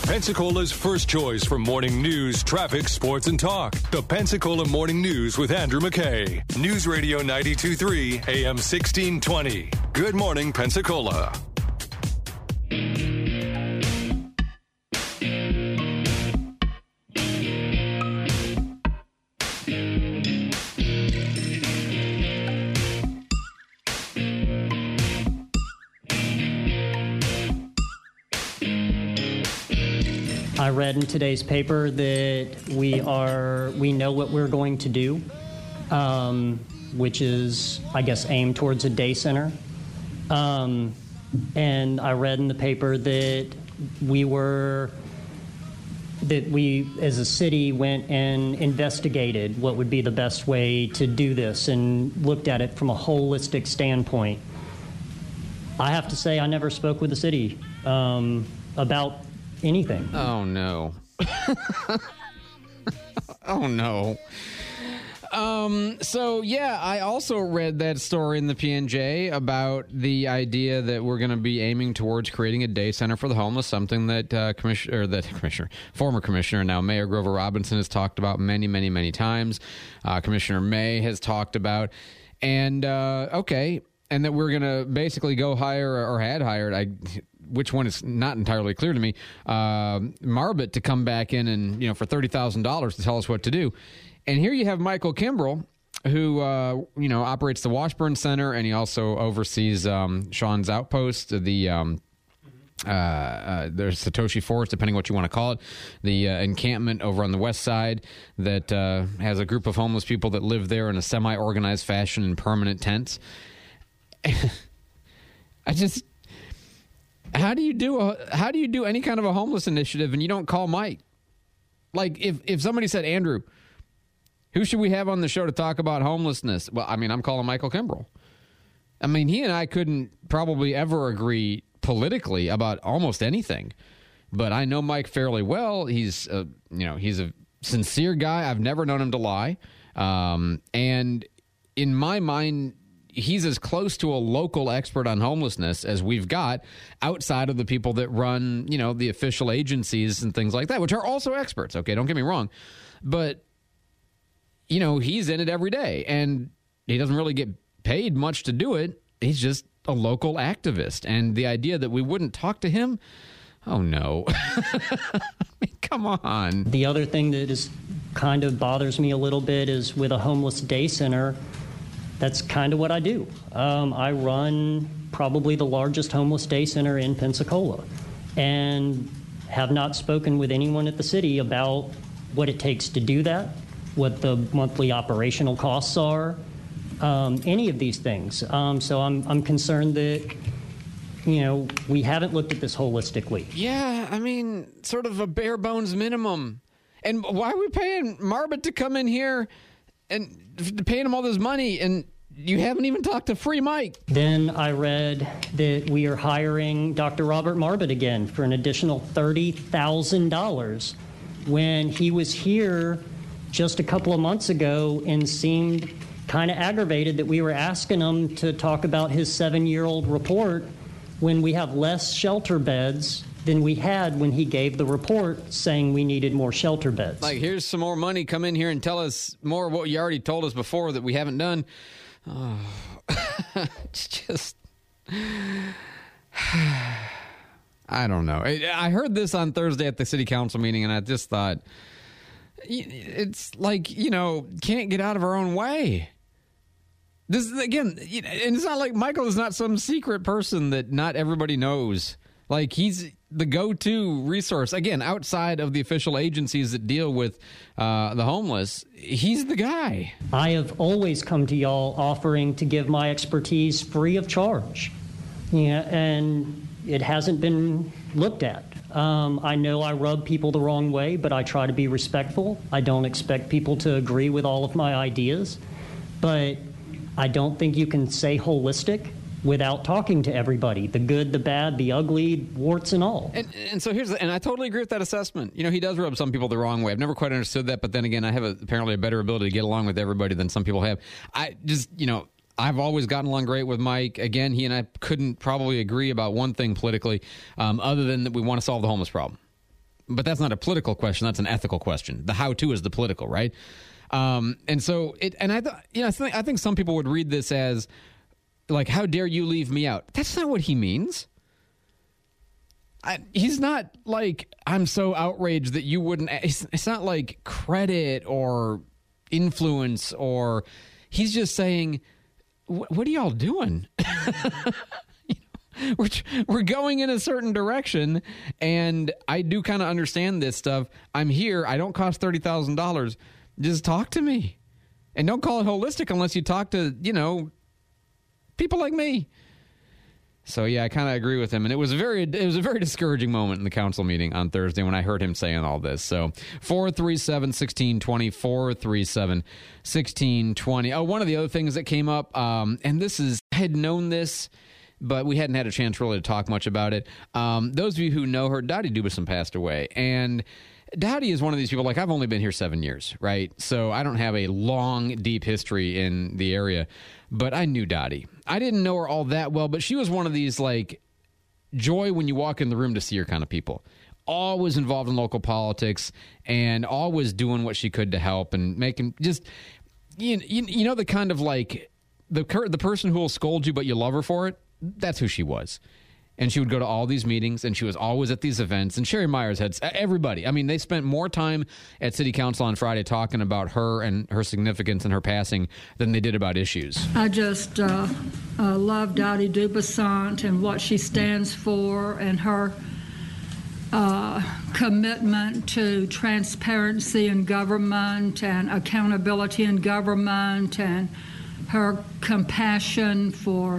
Pensacola's first choice for morning news, traffic, sports, and talk. The Pensacola Morning News with Andrew McKay. News Radio 92.3, AM 1620. Good morning, Pensacola. I read in today's paper that we know what we're going to do, which is, I guess, aimed towards a day center. And I read in the paper that we, as a city, went and investigated what would be the best way to do this and looked at it from a holistic standpoint. I have to say I never spoke with the city about anything. Oh, no. Oh, no. So, yeah, I also read that story in the PNJ about the idea that we're going to be aiming towards creating a day center for the homeless, something that former commissioner, now Mayor Grover Robinson has talked about many, many, many times. Commissioner May has talked about. And, okay, and that we're going to basically go hire or had hired, which one is not entirely clear to me, Marbut to come back in and, for $30,000 to tell us what to do. And here you have Michael Kimbrell, who, operates the Washburn Center, and he also oversees Sean's Outpost, there's Satoshi Forest, depending what you want to call it, the encampment over on the west side that has a group of homeless people that live there in a semi-organized fashion in permanent tents. How do you do any kind of a homeless initiative and you don't call Mike? Like if somebody said, Andrew, who should we have on the show to talk about homelessness? Well, I'm calling Michael Kimbrell. He and I couldn't probably ever agree politically about almost anything, but I know Mike fairly well. He's he's a sincere guy. I've never known him to lie. And in my mind, he's as close to a local expert on homelessness as we've got outside of the people that run, the official agencies and things like that, which are also experts. Okay, don't get me wrong. But, he's in it every day and he doesn't really get paid much to do it. He's just a local activist. And the idea that we wouldn't talk to him, oh, no. Come on. The other thing that is kind of bothers me a little bit is with a homeless day center, that's kind of what I do. I run probably the largest homeless day center in Pensacola and have not spoken with anyone at the city about what it takes to do that, what the monthly operational costs are, any of these things. So I'm concerned that, we haven't looked at this holistically. Yeah, sort of a bare bones minimum. And why are we paying Marbut to come in here and paying him all this money, and you haven't even talked to Free Mike? Then I read that we are hiring Dr. Robert Marbut again for an additional $30,000 when he was here just a couple of months ago and seemed kind of aggravated that we were asking him to talk about his 7-year-old report when we have less shelter beds than we had when he gave the report saying we needed more shelter beds. Like, here's some more money. Come in here and tell us more of what you already told us before that we haven't done. Oh, it's just... I don't know. I heard this on Thursday at the city council meeting, and I just thought, it's like, can't get out of our own way. This, again, and it's not like Michael is not some secret person that not everybody knows. Like, he's the go-to resource, again, outside of the official agencies that deal with the homeless. He's the guy. I have always come to y'all offering to give my expertise free of charge. And it hasn't been looked at. I know I rub people the wrong way, but I try to be respectful. I don't expect people to agree with all of my ideas. But I don't think you can say holistic without talking to everybody, the good, the bad, the ugly, warts and all. And so and I totally agree with that assessment. He does rub some people the wrong way. I've never quite understood that, but then again, I have apparently a better ability to get along with everybody than some people have. I just, I've always gotten along great with Mike. Again, he and I couldn't probably agree about one thing politically, other than that we want to solve the homeless problem. But that's not a political question. That's an ethical question. The how-to is the political, right? And so I think some people would read this as like, how dare you leave me out? That's not what he means. He's not like, I'm so outraged that you wouldn't. It's not like credit or influence, or he's just saying, what are y'all doing? We're going in a certain direction, and I do kind of understand this stuff. I'm here. I don't cost $30,000. Just talk to me. And don't call it holistic unless you talk to, people like me. So, yeah, I kind of agree with him. And it was a very discouraging moment in the council meeting on Thursday when I heard him saying all this. So, 437-1620, 437-1620. Oh, one of the other things that came up, and this is, I had known this, but we hadn't had a chance really to talk much about it. Those of you who know her, Dottie Dubeson passed away. And Dottie is one of these people, like, I've only been here 7 years, right? So I don't have a long, deep history in the area. But I knew Dottie. I didn't know her all that well, but she was one of these, like, joy when you walk in the room to see her kind of people. Always involved in local politics and always doing what she could to help and making just, the kind of, like, the person who will scold you but you love her for it. That's who she was. And she would go to all these meetings, and she was always at these events. And Sherry Myers had everybody. I mean, they spent more time at City Council on Friday talking about her and her significance and her passing than they did about issues. I just love Dottie Dubeson and what she stands for, and her commitment to transparency in government and accountability in government, and her compassion for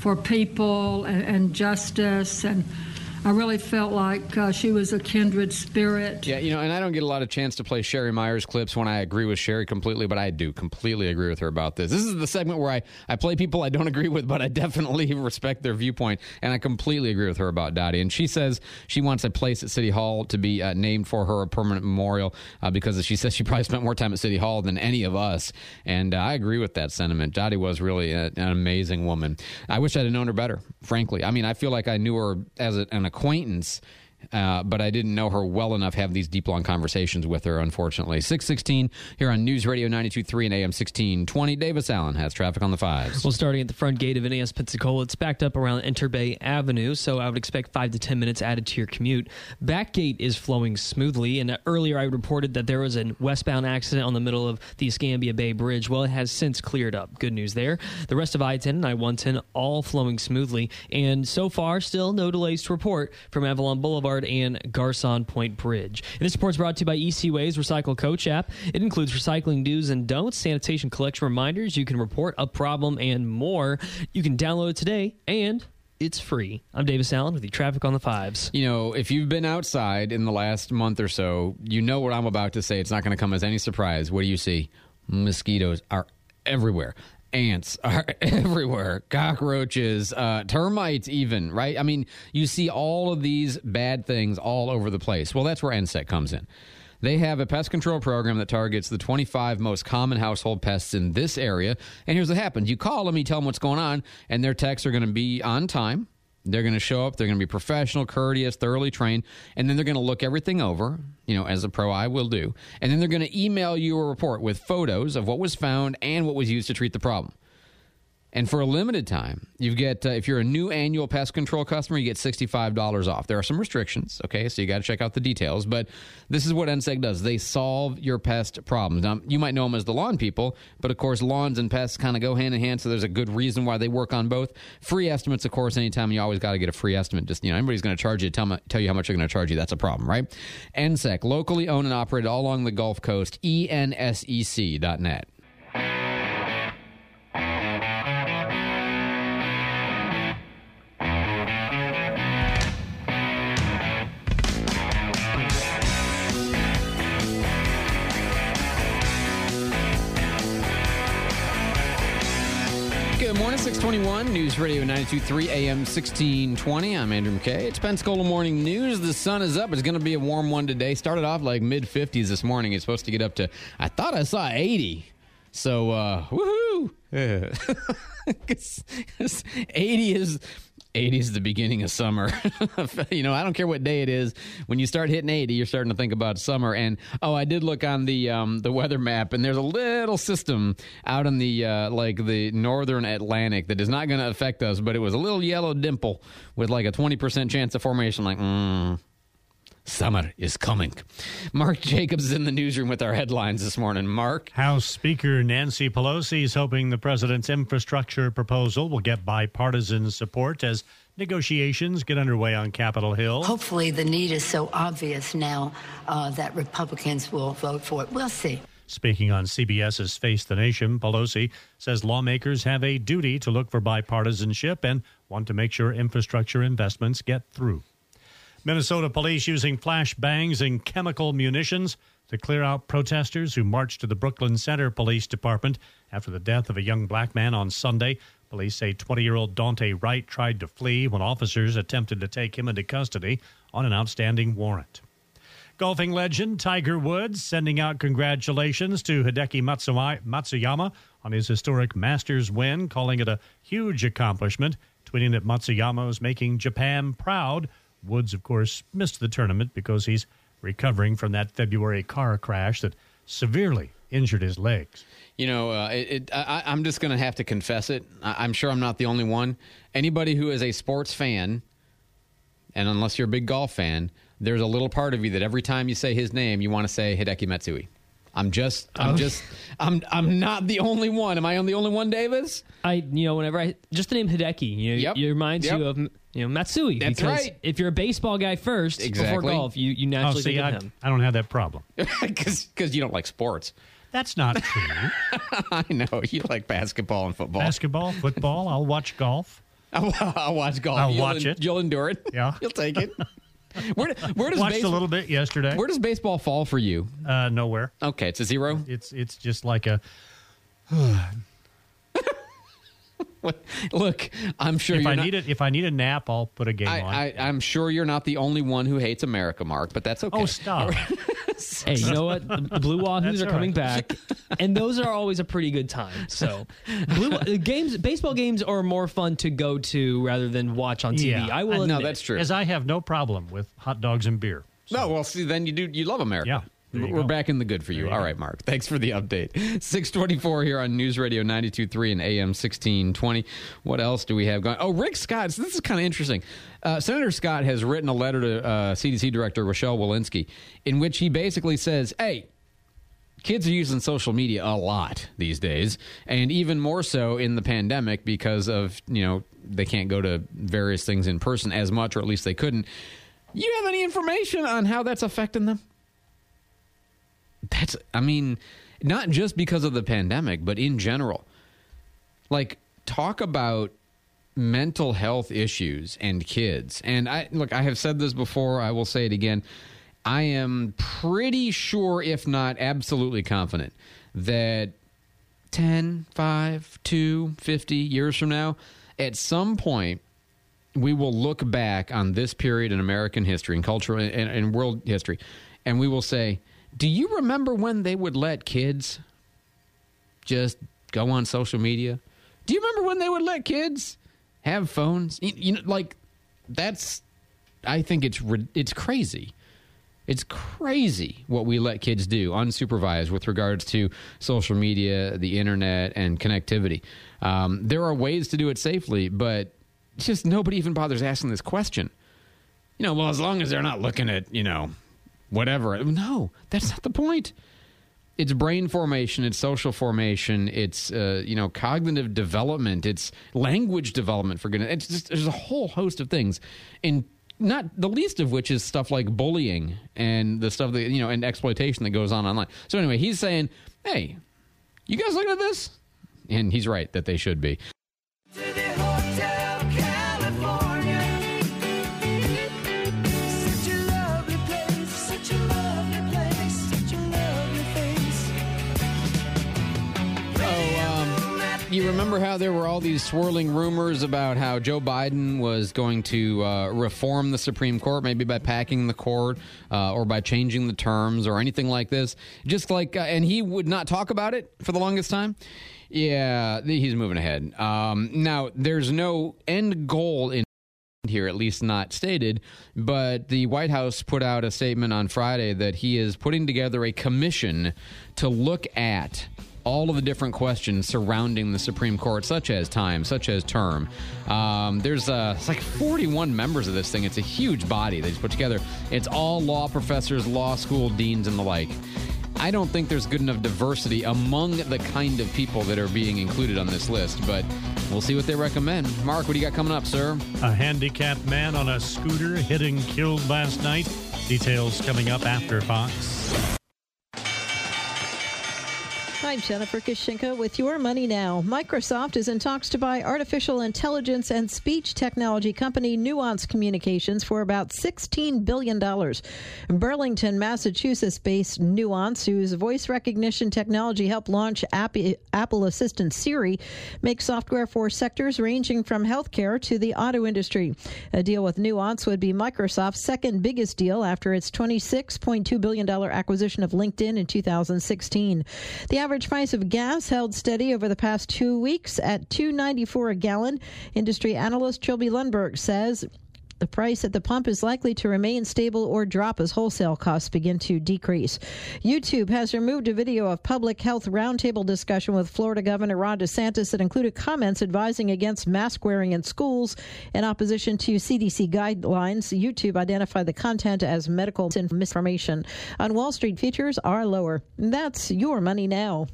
people and justice, and I really felt like she was a kindred spirit. Yeah, and I don't get a lot of chance to play Sherry Myers clips when I agree with Sherry completely, but I do completely agree with her about this. This is the segment where I play people I don't agree with, but I definitely respect their viewpoint, and I completely agree with her about Dottie. And she says she wants a place at City Hall to be named for her, a permanent memorial, because she says she probably spent more time at City Hall than any of us, and I agree with that sentiment. Dottie was really an amazing woman. I wish I'd have known her better, frankly. I mean, I feel like I knew her as an acquaintance, but I didn't know her well enough to have these deep, long conversations with her, unfortunately. 6:16 here on News Radio 92.3 and AM 1620. Davis Allen has traffic on the fives. Well, starting at the front gate of NAS Pensacola, it's backed up around Interbay Avenue, so I would expect 5 to 10 minutes added to your commute. Back gate is flowing smoothly, and earlier I reported that there was a westbound accident on the middle of the Escambia Bay Bridge. Well, it has since cleared up. Good news there. The rest of I-10 and I-110 all flowing smoothly, and so far, still no delays to report from Avalon Boulevard and Garcon Point Bridge. And this report's brought to you by EC Ways Recycle Coach app. It includes recycling do's and don'ts, sanitation collection reminders, you can report a problem, and more. You can download it today, and it's free. I'm Davis Allen with the Traffic on the Fives. If you've been outside in the last month or so, you know what I'm about to say. It's not going to come as any surprise. What do you see? Mosquitoes are everywhere. Ants are everywhere, cockroaches, termites even, right? I mean, you see all of these bad things all over the place. Well, that's where NSEC comes in. They have a pest control program that targets the 25 most common household pests in this area. And here's what happens. You call them, you tell them what's going on, and their techs are going to be on time. They're going to show up. They're going to be professional, courteous, thoroughly trained, and then they're going to look everything over, as a pro I will do, and then they're going to email you a report with photos of what was found and what was used to treat the problem. And for a limited time, you get, if you're a new annual pest control customer, you get $65 off. There are some restrictions, okay, so you got to check out the details. But this is what NSEC does. They solve your pest problems. Now, you might know them as the lawn people, but, of course, lawns and pests kind of go hand in hand, so there's a good reason why they work on both. Free estimates, of course, anytime you always got to get a free estimate. Just, anybody's going to charge you, tell you how much they're going to charge you. That's a problem, right? NSEC, locally owned and operated all along the Gulf Coast, ensec.net. Good morning, 621, News Radio 92.3 AM 1620. I'm Andrew McKay. It's Pensacola Morning News. The sun is up. It's going to be a warm one today. Started off like mid-50s this morning. It's supposed to get up to, I thought I saw 80. So, woohoo! 80 is 80 is the beginning of summer. I don't care what day it is. When you start hitting 80, you're starting to think about summer. And, I did look on the weather map, and there's a little system out in the the northern Atlantic that is not going to affect us, but it was a little yellow dimple with like a 20% chance of formation. Like, summer is coming. Mark Jacobs is in the newsroom with our headlines this morning. Mark? House Speaker Nancy Pelosi is hoping the president's infrastructure proposal will get bipartisan support as negotiations get underway on Capitol Hill. Hopefully the need is so obvious now that Republicans will vote for it. We'll see. Speaking on CBS's Face the Nation, Pelosi says lawmakers have a duty to look for bipartisanship and want to make sure infrastructure investments get through. Minnesota police using flashbangs and chemical munitions to clear out protesters who marched to the Brooklyn Center Police Department after the death of a young black man on Sunday. Police say 20-year-old Dante Wright tried to flee when officers attempted to take him into custody on an outstanding warrant. Golfing legend Tiger Woods sending out congratulations to Hideki Matsuyama on his historic Masters win, calling it a huge accomplishment, tweeting that Matsuyama is making Japan proud. Woods, of course, missed the tournament because he's recovering from that February car crash that severely injured his legs. I'm just going to have to confess it. I'm sure I'm not the only one. Anybody who is a sports fan, and unless you're a big golf fan, there's a little part of you that every time you say his name, you want to say Hideki Matsui. I'm not the only one. Am I the only one, Davis? Whenever just the name Hideki, it reminds you of Matsui. That's because right. If you're a baseball guy first before golf, you naturally think of him. I don't have that problem because you don't like sports. That's not true. I know you like basketball and football. Basketball, football. I'll watch golf. I'll watch golf. I'll watch it. You'll endure it. Yeah, you'll take it. Where does watched a little bit yesterday. Where does baseball fall for you? Nowhere. Okay, it's a 0. It's just like a. Look, I'm sure if I need a nap, I'll put a game on. I'm sure you're not the only one who hates America, Mark, but that's okay. Oh, stop. Hey, you know what? The Blue Wahoos are coming back, and those are always a pretty good time. So, baseball games are more fun to go to rather than watch on TV. Yeah. I will admit. No, that's true. As I have no problem with hot dogs and beer. So. No, well, see, then you love America. Yeah. We're back in the good for you. All right, Mark. Thanks for the update. 624 here on News Radio 92.3 and AM 1620. What else do we have going? Oh, Rick Scott. So this is kind of interesting. Senator Scott has written a letter to CDC Director Rochelle Walensky in which he basically says, hey, kids are using social media a lot these days, and even more so in the pandemic because of, they can't go to various things in person as much, or at least they couldn't. You have any information on how that's affecting them? Not just because of the pandemic, but in general. Like, talk about mental health issues and kids. And I have said this before. I will say it again. I am pretty sure, if not absolutely confident, that 10, 5, 2, 50 years from now, at some point, we will look back on this period in American history and cultural and world history, and we will say, do you remember when they would let kids just go on social media? Do you remember when they would let kids have phones? I think it's crazy. It's crazy what we let kids do unsupervised with regards to social media, the internet, and connectivity. There are ways to do it safely, but it's just nobody even bothers asking this question. As long as they're not looking at, whatever. No, that's not the point. It's brain formation. It's social formation. It's, cognitive development. It's language development, for goodness. It's just, there's a whole host of things. And not the least of which is stuff like bullying and the stuff that, and exploitation that goes on online. So anyway, he's saying, hey, you guys looking at this? And he's right that they should be. You remember how there were all these swirling rumors about how Joe Biden was going to reform the Supreme Court, maybe by packing the court or by changing the terms or anything like this? Just like, and he would not talk about it for the longest time. Yeah, he's moving ahead. Now, there's no end goal in here, at least not stated, but the White House put out a statement on Friday that he is putting together a commission to look at all of the different questions surrounding the Supreme Court, such as time, such as term. There's it's like 41 members of this thing. It's a huge body they just put together. It's all law professors, law school deans, and the like. I don't think there's good enough diversity among the kind of people that are being included on this list, but we'll see what they recommend. Mark, what do you got coming up, sir? A handicapped man on a scooter hit and killed last night. Details coming up after Fox. I'm Jennifer Kishinka with Your Money Now. Microsoft is in talks to buy artificial intelligence and speech technology company Nuance Communications for about $16 billion. Burlington, Massachusetts-based Nuance, whose voice recognition technology helped launch Apple Assistant Siri, makes software for sectors ranging from healthcare to the auto industry. A deal with Nuance would be Microsoft's second biggest deal after its $26.2 billion acquisition of LinkedIn in 2016. The average price of gas held steady over the past 2 weeks at $2.94 a gallon. Industry analyst Trilby Lundberg says the price at the pump is likely to remain stable or drop as wholesale costs begin to decrease. YouTube has removed a video of public health roundtable discussion with Florida Governor Ron DeSantis that included comments advising against mask wearing in schools in opposition to CDC guidelines. YouTube identified the content as medical misinformation. On Wall Street, futures are lower. That's Your Money Now.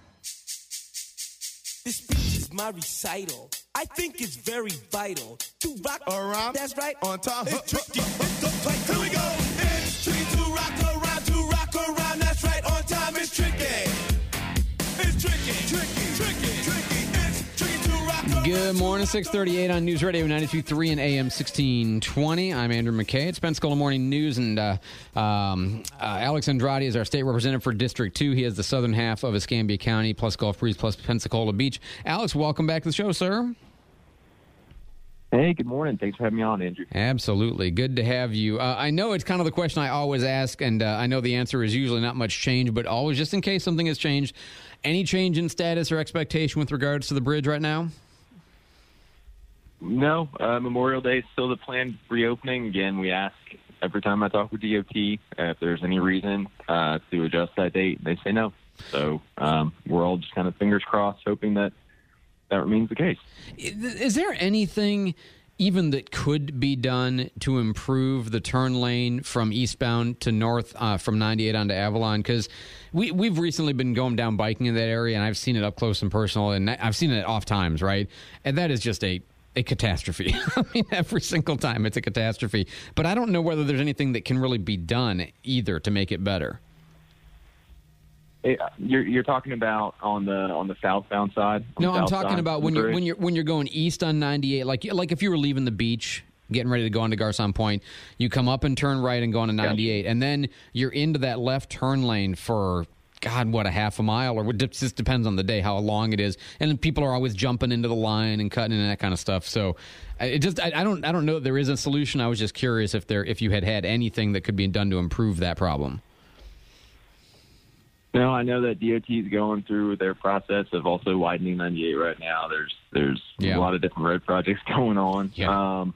This speech is my recital. I think it's very vital to rock around. That's right. On time. It's tricky. Here we go. It's tricky to rock around. That's right. On time. It's tricky. It's tricky. It's tricky to rock around. Good morning, 638 on News Radio 92.3 and AM 1620. I'm Andrew McKay. It's Pensacola Morning News, and Alex Andrade is our state representative for District 2. He has the southern half of Escambia County, plus Gulf Breeze, plus Pensacola Beach. Alex, welcome back to the show, sir. Hey, good morning. Thanks for having me on, Andrew. Absolutely. Good to have you. I know it's kind of the question I always ask, and I know the answer is usually not much change, but always just in case something has changed. Any change in status or expectation with regards to the bridge right now? No. Memorial Day is still the planned reopening. Again, we ask every time I talk with DOT if there's any reason to adjust that date. They say no. So we're all just kind of fingers crossed, hoping that remains the case. Is there anything even that could be done to improve the turn lane from eastbound to north from 98 onto Avalon? Because we've recently been going down biking in that area, and I've seen it up close and personal, and I've seen it off times, right? And that is just a catastrophe. I mean, every single time it's a catastrophe. But I don't know whether there's anything that can really be done either to make it better. You're talking about on the southbound side? No, I'm talking about when you're going east on 98, like if you were leaving the beach, getting ready to go into Garcon Point, you come up and turn right and go on to 98, and then you're into that left turn lane for a half a mile, or it just depends on the day how long it is, and then people are always jumping into the line and cutting and that kind of stuff. So I don't know that there is a solution. I was just curious if you had anything that could be done to improve that problem. No, I know that DOT is going through their process of also widening 98 right now. There's a lot of different road projects going on. Yeah.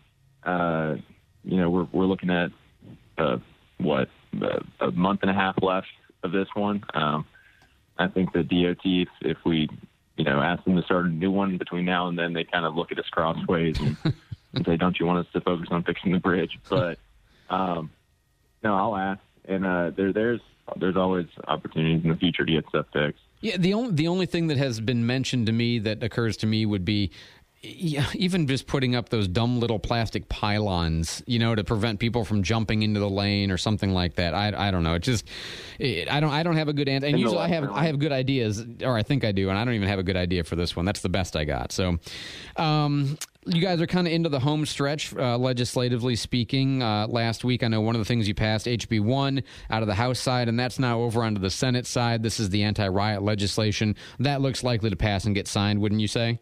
We're looking at a month and a half left of this one. I think the DOT, if we ask them to start a new one between now and then, they kind of look at us crossways and say, "Don't you want us to focus on fixing the bridge?" But no, I'll ask, and there's always opportunities in the future to get stuff fixed. Yeah, the only thing that has been mentioned to me that occurs to me would be even just putting up those dumb little plastic pylons, to prevent people from jumping into the lane or something like that. I don't know. It just I don't have a good answer. And usually I have good ideas, or I think I do, and I don't even have a good idea for this one. That's the best I got. So. You guys are kind of into the home stretch, legislatively speaking. Last week, I know one of the things you passed, HB 1, out of the House side, and that's now over onto the Senate side. This is the anti-riot legislation. That looks likely to pass and get signed, wouldn't you say?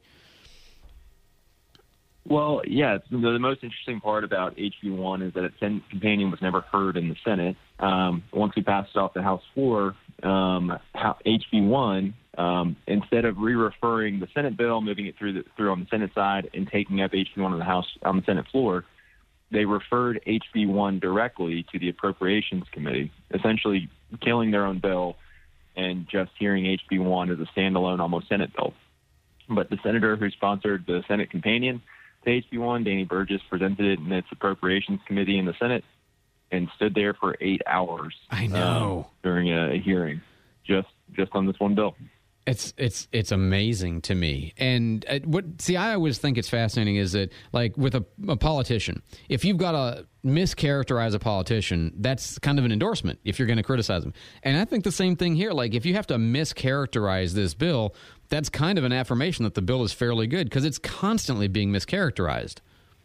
Well, yeah. The most interesting part about HB 1 is that its companion was never heard in the Senate. Once we passed it off the House floor, HB 1, instead of re-referring the Senate bill, moving it through on the Senate side, and taking up HB 1 on the Senate floor, they referred HB1 directly to the Appropriations Committee, essentially killing their own bill and just hearing HB1 as a standalone, almost Senate bill. But the senator who sponsored the Senate companion to HB1, Danny Burgess, presented it in its Appropriations Committee in the Senate and stood there for 8 hours. I know. During a hearing, just on this one bill. It's amazing to me. And I always think it's fascinating is that, like, with a politician, if you've got to mischaracterize a politician, that's kind of an endorsement if you're going to criticize them. And I think the same thing here. Like, if you have to mischaracterize this bill, that's kind of an affirmation that the bill is fairly good because it's constantly being mischaracterized.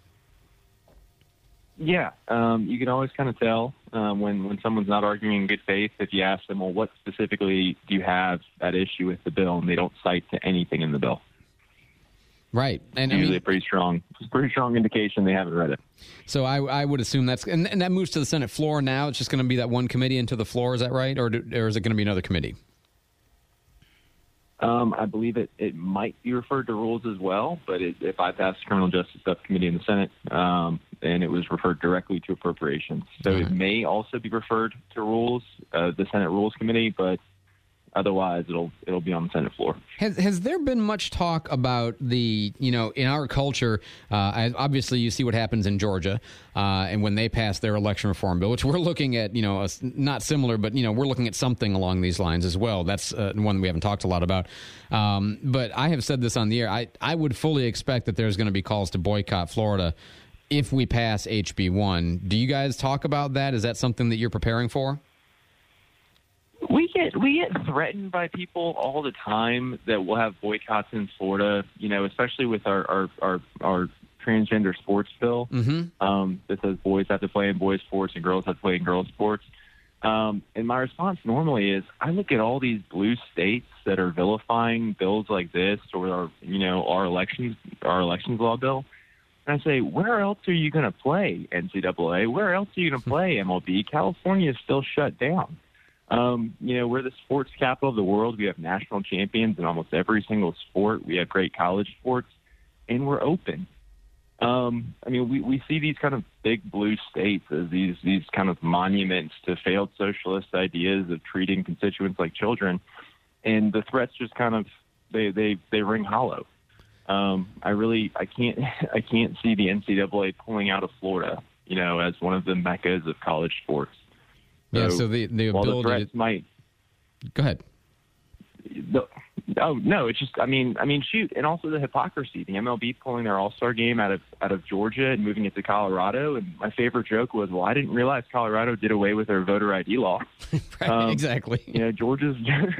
Yeah, you can always kind of tell when someone's not arguing in good faith if you ask them, well, what specifically do you have at issue with the bill, and they don't cite to anything in the bill. Right, and usually a pretty strong indication they haven't read it. So I would assume and that moves to the Senate floor now. It's just going to be that one committee into the floor. Is that right, or is it going to be another committee? I believe it might be referred to rules as well, but it bypassed the Criminal Justice Subcommittee in the Senate, and it was referred directly to Appropriations. So It may also be referred to rules, the Senate Rules Committee, but otherwise it'll be on the Senate floor. Has there been much talk about in our culture, obviously you see what happens in Georgia, and when they pass their election reform bill, which we're looking at, not similar, but, we're looking at something along these lines as well. That's one we haven't talked a lot about. But I have said this on the air. I would fully expect that there's going to be calls to boycott Florida if we pass HB1. Do you guys talk about that? Is that something that you're preparing for? We get threatened by people all the time that we'll have boycotts in Florida, especially with our transgender sports bill that says boys have to play in boys sports and girls have to play in girls sports. And my response normally is I look at all these blue states that are vilifying bills like this or our elections law bill. And I say, where else are you going to play NCAA? Where else are you going to play MLB? California is still shut down. We're the sports capital of the world. We have national champions in almost every single sport. We have great college sports, and we're open. We see these kind of big blue states as these kind of monuments to failed socialist ideas of treating constituents like children, and the threats just kind of they ring hollow. I can't see the NCAA pulling out of Florida, as one of the meccas of college sports. So the ability the threats might go ahead. No, it's just shoot, and also the hypocrisy. The MLB pulling their All-Star game out of Georgia and moving it to Colorado. And my favorite joke was, well, I didn't realize Colorado did away with their voter ID law. Right, exactly. Georgia's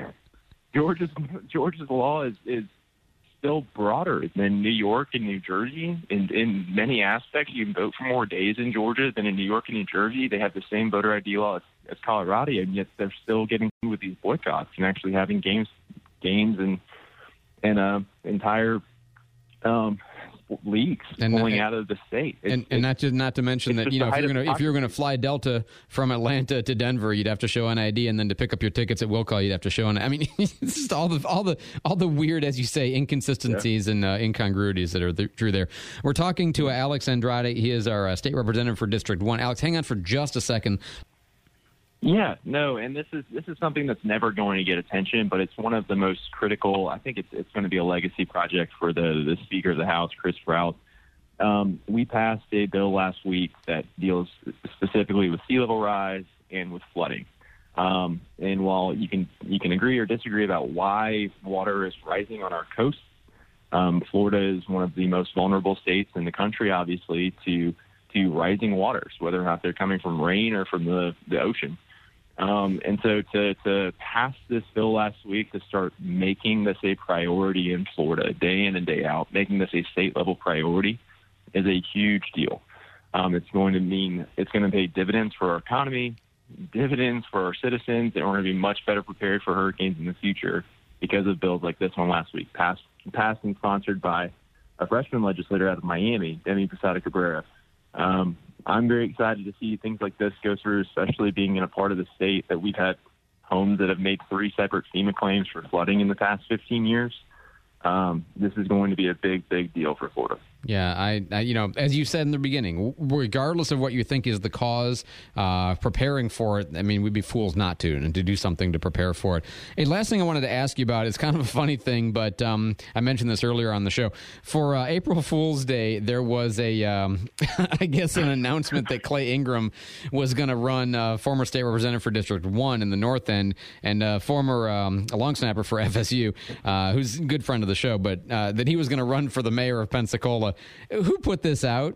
law is still broader than New York and New Jersey. In many aspects, you can vote for more days in Georgia than in New York and New Jersey. They have the same voter ID law as Colorado, and yet they're still getting with these boycotts and actually having games and entire leagues pulling out of the state. And not to mention that if you're going to fly Delta from Atlanta to Denver, you'd have to show an ID, and then to pick up your tickets at Will Call, you'd have to show an. It's just all the weird, as you say, inconsistencies and incongruities that are true there. We're talking to Alex Andrade. He is our state representative for District 1. Alex, hang on for just a second. Yeah, no, and this is something that's never going to get attention, but it's one of the most critical. I think it's going to be a legacy project for the Speaker of the House, Chris Sprout. We passed a bill last week that deals specifically with sea level rise and with flooding. And while you can agree or disagree about why water is rising on our coast, Florida is one of the most vulnerable states in the country, obviously, to rising waters, whether or not they're coming from rain or from the ocean. And so to pass this bill last week to start making this a priority in Florida day in and day out, making this a state-level priority is a huge deal. It's going to pay dividends for our economy, dividends for our citizens, and we're going to be much better prepared for hurricanes in the future because of bills like this one last week, passed and sponsored by a freshman legislator out of Miami, Demi Posada Cabrera. I'm very excited to see things like this go through, especially being in a part of the state that we've had homes that have made 3 separate FEMA claims for flooding in the past 15 years. This is going to be a big, big deal for Florida. Yeah, I you know, as you said in the beginning, regardless of what you think is the cause, preparing for it, I mean, we'd be fools not to, and to do something to prepare for it. A last thing I wanted to ask you about is kind of a funny thing, but I mentioned this earlier on the show. For April Fool's Day, there was a, I guess, an announcement that Clay Ingram was going to run, former state representative for District 1 in the North End, and former long snapper for FSU, who's a good friend of the show, but that he was going to run for the mayor of Pensacola. Who put this out?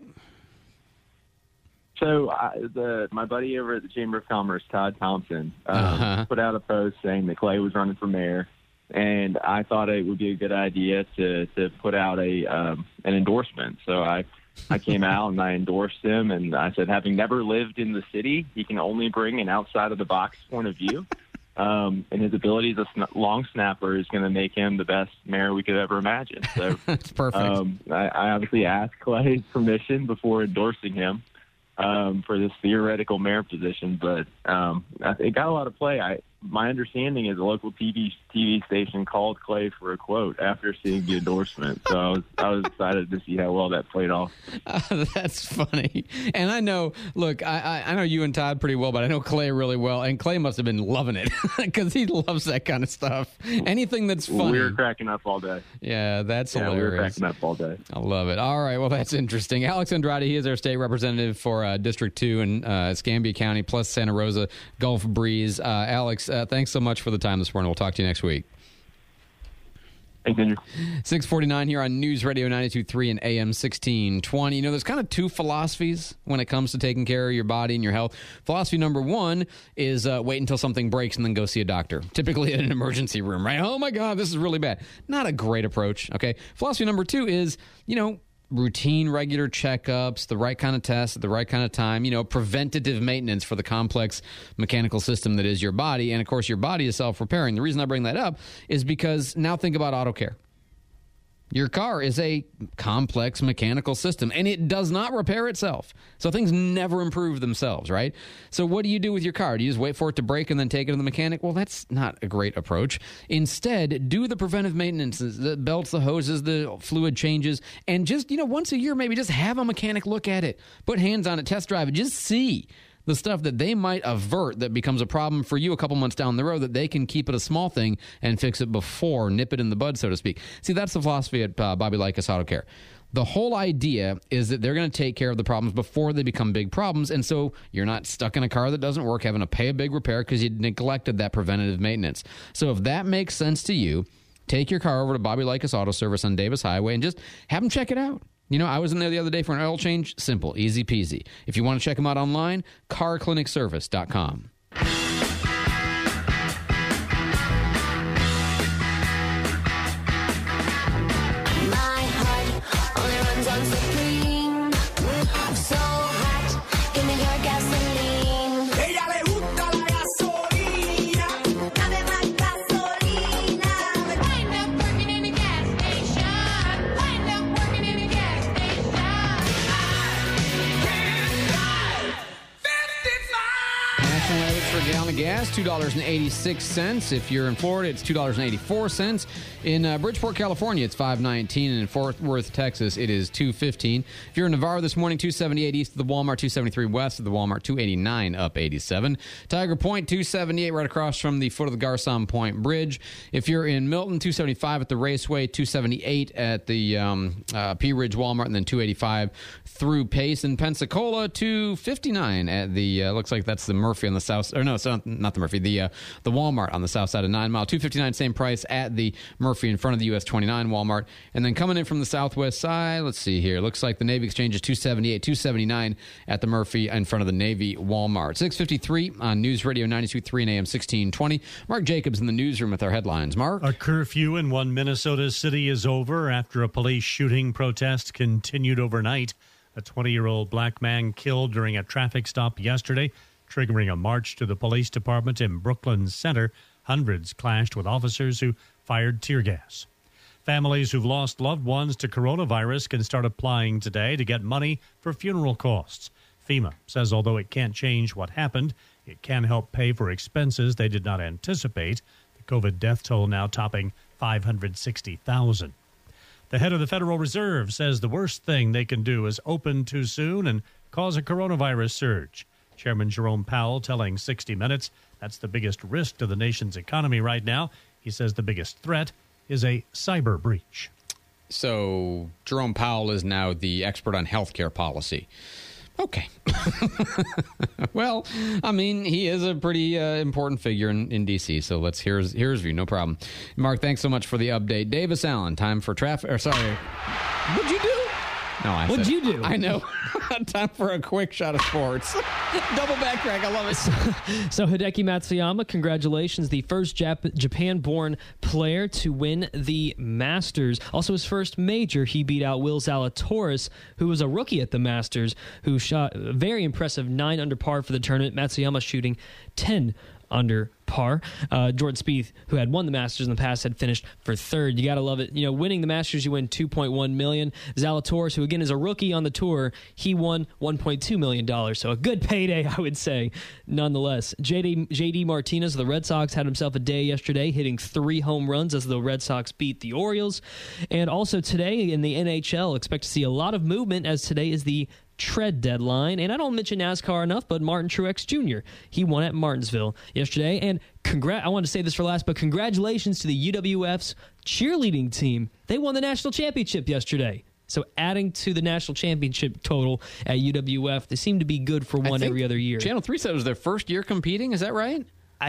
So my buddy over at the Chamber of Commerce, Todd Thompson, put out a post saying that Clay was running for mayor, and I thought it would be a good idea to put out an endorsement. So I came out and I endorsed him, and I said, having never lived in the city, he can only bring an outside-of-the-box point of view. And his ability as a long snapper is going to make him the best mayor we could ever imagine. So that's perfect. I obviously asked Clay's permission before endorsing him for this theoretical mayor position, but it got a lot of play. My understanding is a local TV station called Clay for a quote after seeing the endorsement. So I was excited to see how well that played off. That's funny. And I know, look, I know you and Todd pretty well, but I know Clay really well. And Clay must have been loving it because he loves that kind of stuff. Anything that's funny. We were cracking up all day. Yeah, that's hilarious. We were cracking up all day. I love it. All right, well, that's interesting. Alex Andrade, he is our state representative for District 2 in Escambia County, plus Santa Rosa, Gulf Breeze. Alex, thanks so much for the time this morning. We'll talk to you next week. Thanks, Andrew. 6:49 here on News Radio 92.3 and AM 1620. You know, there's kind of two philosophies when it comes to taking care of your body and your health. Philosophy number one is wait until something breaks and then go see a doctor, typically in an emergency room, right? Oh, my God, this is really bad. Not a great approach, okay? Philosophy number two is, you know, routine, regular checkups, the right kind of tests at the right kind of time, you know, preventative maintenance for the complex mechanical system that is your body. And, of course, your body is self-repairing. The reason I bring that up is because now think about auto care. Your car is a complex mechanical system, and it does not repair itself. So things never improve themselves, right? So what do you do with your car? Do you just wait for it to break and then take it to the mechanic? Well, that's not a great approach. Instead, do the preventive maintenance, the belts, the hoses, the fluid changes, and just, you know, once a year, maybe just have a mechanic look at it. Put hands on it, test drive it, just see the stuff that they might avert that becomes a problem for you a couple months down the road, that they can keep it a small thing and fix it before, nip it in the bud, so to speak. See, that's the philosophy at Bobby Likas Auto Care. The whole idea is that they're going to take care of the problems before they become big problems, and so you're not stuck in a car that doesn't work having to pay a big repair because you neglected that preventative maintenance. So if that makes sense to you, take your car over to Bobby Likas Auto Service on Davis Highway and just have them check it out. You know, I was in there the other day for an oil change. Simple, easy peasy. If you want to check them out online, carclinicservice.com. Gas, $2.86. If you're in Florida, it's $2.84. In Bridgeport, California, it's $5.19. And in Fort Worth, Texas, it is $2.15. If you're in Navarre this morning, $2.78 east of the Walmart, $2.73 west of the Walmart, $2.89 up 87. Tiger Point, $2.78 right across from the foot of the Garcon Point Bridge. If you're in Milton, $2.75 at the Raceway, $2.78 at the Pea Ridge Walmart, and then $2.85 through Pace. In Pensacola, $2.59 at the, looks like that's the Murphy on the south, or no, it's not the Murphy, the Walmart on the south side of 9 Mile. $2.59, same price at the Murphy in front of the US 29 Walmart. And then coming in from the southwest side, let's see here. Looks like the Navy Exchange is $2.78, $2.79 at the Murphy in front of the Navy Walmart. 6:53 on News Radio 92.3 and AM 1620. Mark Jacobs in the newsroom with our headlines. Mark? A curfew in one Minnesota city is over after a police shooting protest continued overnight. A 20-year-old black man killed during a traffic stop yesterday, triggering a march to the police department in Brooklyn Center. Hundreds clashed with officers who fired tear gas. Families who've lost loved ones to coronavirus can start applying today to get money for funeral costs. FEMA says although it can't change what happened, it can help pay for expenses they did not anticipate. The COVID death toll now topping 560,000. The head of the Federal Reserve says the worst thing they can do is open too soon and cause a coronavirus surge. Chairman Jerome Powell telling 60 Minutes that's the biggest risk to the nation's economy right now. He says the biggest threat is a cyber breach. So Jerome Powell is now the expert on healthcare policy. Okay. Well, I mean, he is a pretty important figure in D.C., so let's hear his view. No problem. Mark, thanks so much for the update. Davis Allen, time for traffic. Or sorry. What'd you do? No, What'd you do? I know. Time for a quick shot of sports. Double back crack. I love it. So Hideki Matsuyama, congratulations. The first Japan-born player to win the Masters. Also his first major. He beat out Will Zalatoris, who was a rookie at the Masters, who shot a very impressive 9 under par for the tournament. Matsuyama shooting 10 under par. Jordan Spieth, who had won the Masters in the past, had finished for third. You got to love it. You know, winning the Masters, you win $2.1 million. Zalatoris, who again is a rookie on the tour, he won $1.2 million. So a good payday, I would say, nonetheless. JD Martinez of the Red Sox had himself a day yesterday, hitting 3 home runs as the Red Sox beat the Orioles. And also today in the NHL, expect to see a lot of movement, as today is the trade deadline. And I don't mention NASCAR enough, but Martin Truex Jr., he won at Martinsville yesterday. And I wanted to say this for last, but congratulations to the UWF's cheerleading team. They won the national championship yesterday. So adding to the national championship total at UWF, they seem to be good for one every other year. Channel 3 said it was their first year competing. Is that right?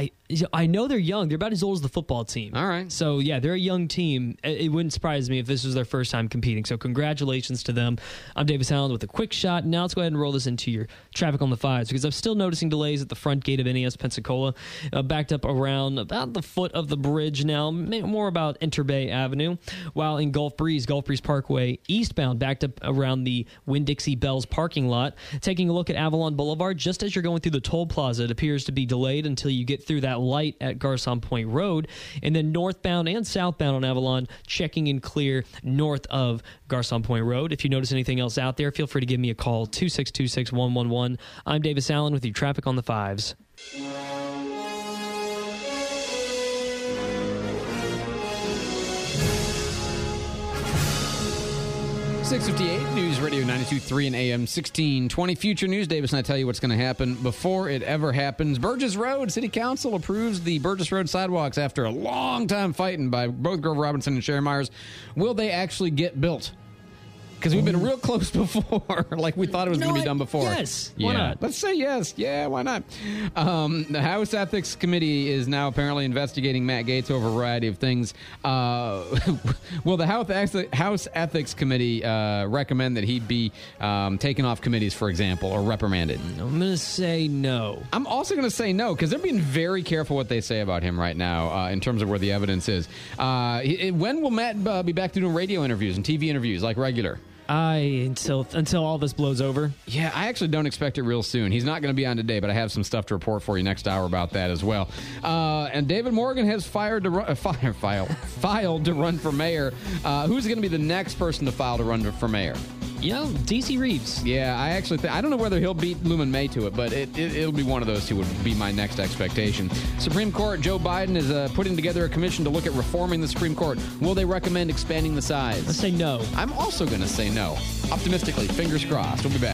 I know they're young. They're about as old as the football team. All right. So, yeah, they're a young team. It wouldn't surprise me if this was their first time competing. So, congratulations to them. I'm Davis Allen with a quick shot. Now, let's go ahead and roll this into your traffic on the 5s, because I'm still noticing delays at the front gate of NES Pensacola, backed up around about the foot of the bridge now, more about Interbay Avenue, while in Gulf Breeze Parkway eastbound, backed up around the Winn-Dixie Bells parking lot. Taking a look at Avalon Boulevard, just as you're going through the toll plaza, it appears to be delayed until you get through that light at Garcon Point Road. And then northbound and southbound on Avalon, checking in clear north of Garcon Point Road. If you notice anything else out there, feel free to give me a call, 2626111. I'm Davis Allen with your traffic on the 5s. 6:58 News Radio 92.3 and AM 1620. Future News. Davis and I tell you what's going to happen before it ever happens. Burgess Road. City Council approves the Burgess Road sidewalks after a long time fighting by both Grover Robinson and Sherry Myers. Will they actually get built? Because we've been real close before, like we thought it was going to be done before. Yes. Why not? Let's say yes. Yeah, why not? The House Ethics Committee is now apparently investigating Matt Gaetz over a variety of things. Will the House Ethics Committee recommend that he be taken off committees, for example, or reprimanded? I'm going to say no. I'm also going to say no, because they're being very careful what they say about him right now in terms of where the evidence is. When will Matt be back to doing radio interviews and TV interviews like regular? Until all this blows over. Yeah, I actually don't expect it real soon. He's not going to be on today, but I have some stuff to report for you next hour about that as well. And David Morgan has filed to run for mayor. Who's going to be the next person to file to run for mayor? DC Reeves. Yeah, I actually I don't know whether he'll beat Luman May to it, but it'll be one of those two would be my next expectation. Supreme Court, Joe Biden is putting together a commission to look at reforming the Supreme Court. Will they recommend expanding the size? Let's say no. I'm also going to say no. Optimistically, fingers crossed. We'll be back.